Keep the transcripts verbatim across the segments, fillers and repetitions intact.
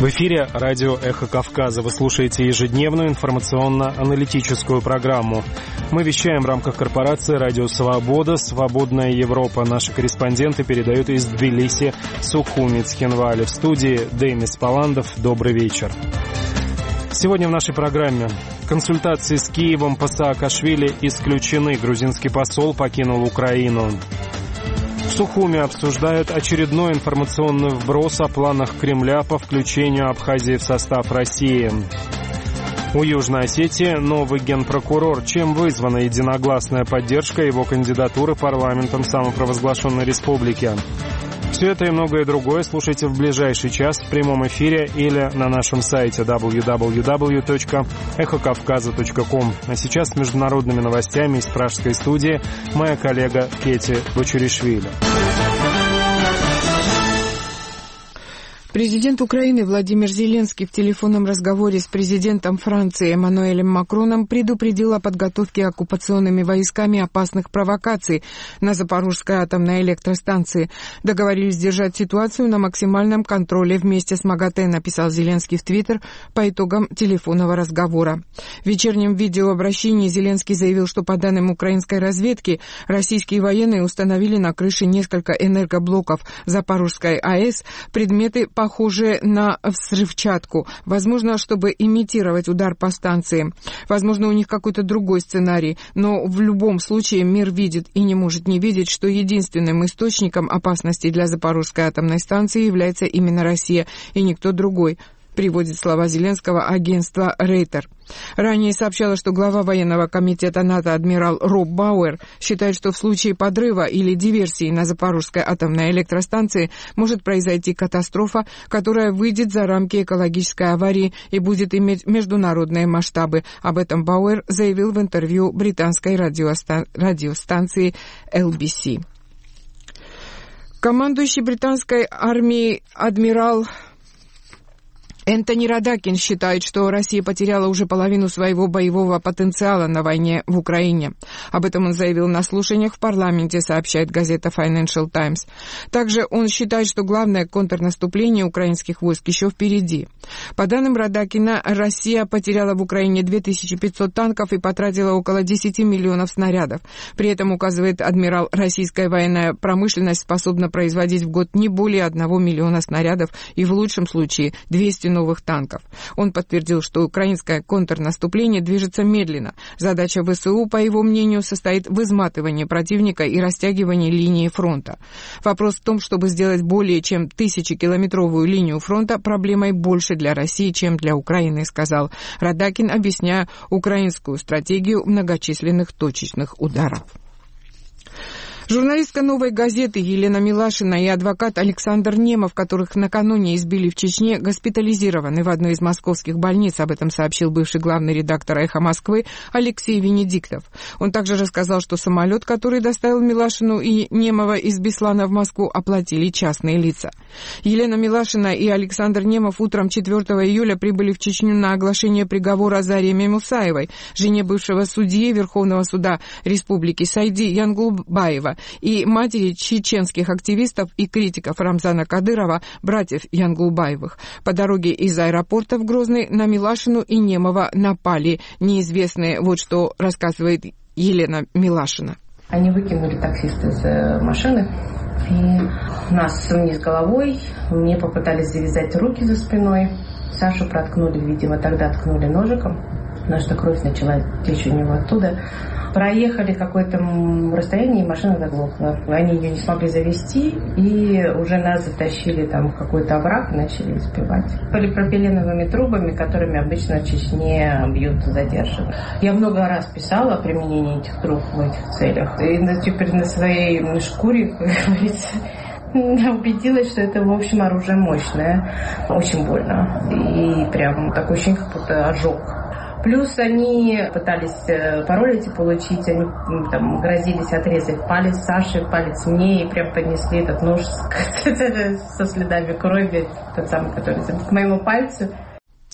В эфире радио «Эхо Кавказа». Вы слушаете ежедневную информационно-аналитическую программу. Мы вещаем в рамках корпорации «Радио Свобода», «Свободная Европа». Наши корреспонденты передают из Тбилиси, Сухуми, Цхинвали. В студии Демис Паландов. Добрый вечер. Сегодня в нашей программе консультации с Киевом по Саакашвили исключены. Грузинский посол покинул Украину. В Сухуми обсуждают очередной информационный вброс о планах Кремля по включению Абхазии в состав России. У Южной Осетии новый генпрокурор. Чем вызвана единогласная поддержка его кандидатуры парламентом самопровозглашенной республики? Все это и многое другое слушайте в ближайший час в прямом эфире или на нашем сайте дабл ю дабл ю дабл ю точка эхо кавказа точка ком. А сейчас с международными новостями из пражской студии моя коллега Кети Бочуришвили. Президент Украины Владимир Зеленский в телефонном разговоре с президентом Франции Эммануэлем Макроном предупредил о подготовке оккупационными войсками опасных провокаций на Запорожской атомной электростанции. Договорились держать ситуацию на максимальном контроле вместе с МАГАТЭ, написал Зеленский в Твиттер по итогам телефонного разговора. В вечернем видеообращении Зеленский заявил, что по данным украинской разведки, российские военные установили на крыше несколько энергоблоков Запорожской АЭС предметы, похожие на взрывчатку. Возможно, чтобы имитировать удар по станции. Возможно, у них какой-то другой сценарий. Но в любом случае мир видит и не может не видеть, что единственным источником опасности для Запорожской атомной станции является именно Россия и никто другой. Приводит слова Зеленского агентство Рейтер. Ранее сообщалось, что глава военного комитета НАТО адмирал Роб Бауэр считает, что в случае подрыва или диверсии на Запорожской атомной электростанции может произойти катастрофа, которая выйдет за рамки экологической аварии и будет иметь международные масштабы. Об этом Бауэр заявил в интервью британской радиостан- радиостанции эл би си. Командующий британской армией адмирал Энтони Радакин считает, что Россия потеряла уже половину своего боевого потенциала на войне в Украине. Об этом он заявил на слушаниях в парламенте, сообщает газета Financial Times. Также он считает, что главное контрнаступление украинских войск еще впереди. По данным Радакина, Россия потеряла в Украине две тысячи пятьсот танков и потратила около десять миллионов снарядов. При этом, указывает адмирал, российская военная промышленность способна производить в год не более одного миллиона снарядов и в лучшем случае двести новых танков. Он подтвердил, что украинское контрнаступление движется медленно. Задача ВСУ, по его мнению, состоит в изматывании противника и растягивании линии фронта. Вопрос в том, чтобы сделать более чем тысячекилометровую линию фронта проблемой больше для России, чем для Украины, сказал Радакин, объясняя украинскую стратегию многочисленных точечных ударов. Журналистка «Новой газеты» Елена Милашина и адвокат Александр Немов, которых накануне избили в Чечне, госпитализированы в одной из московских больниц. Об этом сообщил бывший главный редактор «Эхо Москвы» Алексей Венедиктов. Он также рассказал, что самолет, который доставил Милашину и Немова из Беслана в Москву, оплатили частные лица. Елена Милашина и Александр Немов утром четвёртого июля прибыли в Чечню на оглашение приговора Зареме Мусаевой, жене бывшего судьи Верховного суда Республики Сайди Янгулбаева, и матери чеченских активистов и критиков Рамзана Кадырова, братьев Янгулбаевых. По дороге из аэропорта в Грозный на Милашину и Немова напали неизвестные. Вот что рассказывает Елена Милашина. Они выкинули таксиста из машины и нас вниз головой. Мне попытались завязать руки за спиной. Сашу проткнули, видимо, тогда ткнули ножиком, потому что кровь начала течь у него оттуда. Проехали какое-то расстояние, и машина заглохла. Они ее не смогли завести, и уже нас затащили там в какой-то овраг и начали избивать. Полипропиленовыми трубами, которыми обычно в Чечне бьют задержанных. Я много раз писала о применении этих труб в этих целях. И теперь на своей шкуре, как говорится, я убедилась, что это, в общем, оружие мощное. Очень больно. И прям такое ощущение, как будто ожог. Плюс они пытались пароль эти получить, они там грозились отрезать палец Саши, палец мне, и прям поднесли этот нож со следами крови, тот самый, который к моему пальцу.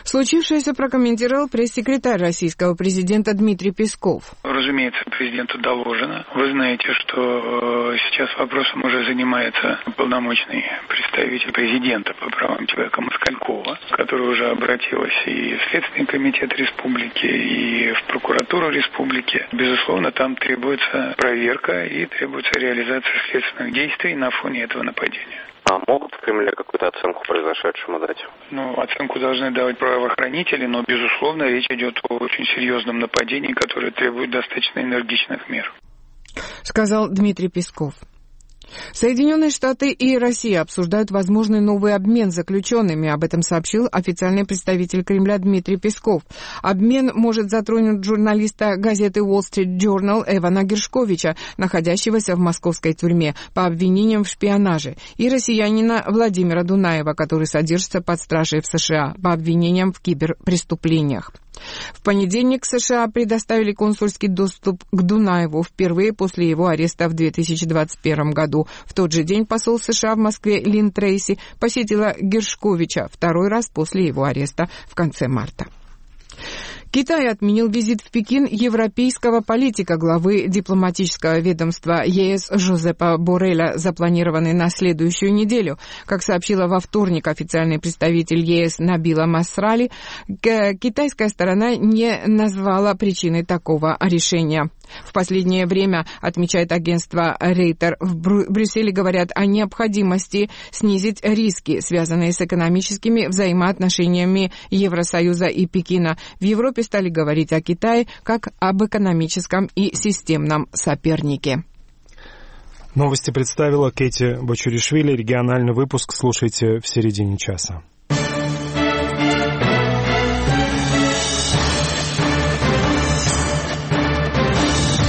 Случившееся прокомментировал пресс-секретарь российского президента Дмитрий Песков. Разумеется, президенту доложено. Вы знаете, что сейчас вопросом уже занимается полномочный представитель президента по правам человека Москалькова, которая уже обратилась и в Следственный комитет республики, и в прокуратуру республики. Безусловно, там требуется проверка и требуется реализация следственных действий на фоне этого нападения. А могут в Кремле какую-то оценку произошедшему дать? Ну, оценку должны давать правоохранители, но, безусловно, речь идет о очень серьезном нападении, которое требует достаточно энергичных мер. Сказал Дмитрий Песков. Соединенные Штаты и Россия обсуждают возможный новый обмен заключенными. Об этом сообщил официальный представитель Кремля Дмитрий Песков. Обмен может затронуть журналиста газеты Wall Street Journal Эвана Гершковича, находящегося в московской тюрьме по обвинениям в шпионаже, и россиянина Владимира Дунаева, который содержится под стражей в США по обвинениям в киберпреступлениях. В понедельник США предоставили консульский доступ к Дунаеву впервые после его ареста в две тысячи двадцать первом году. В тот же день посол США в Москве Лин Трейси посетила Гершковича второй раз после его ареста в конце марта. Китай отменил визит в Пекин европейского политика, главы дипломатического ведомства ЕС Жозепа Борреля, запланированный на следующую неделю. Как сообщила во вторник официальный представитель ЕС Набила Масрали, китайская сторона не назвала причиной такого решения. В последнее время, отмечает агентство Рейтер, в Брюсселе говорят о необходимости снизить риски, связанные с экономическими взаимоотношениями Евросоюза и Пекина. В Европе стали говорить о Китае как об экономическом и системном сопернике. Новости представила Кэти Бочуришвили. Региональный выпуск слушайте в середине часа.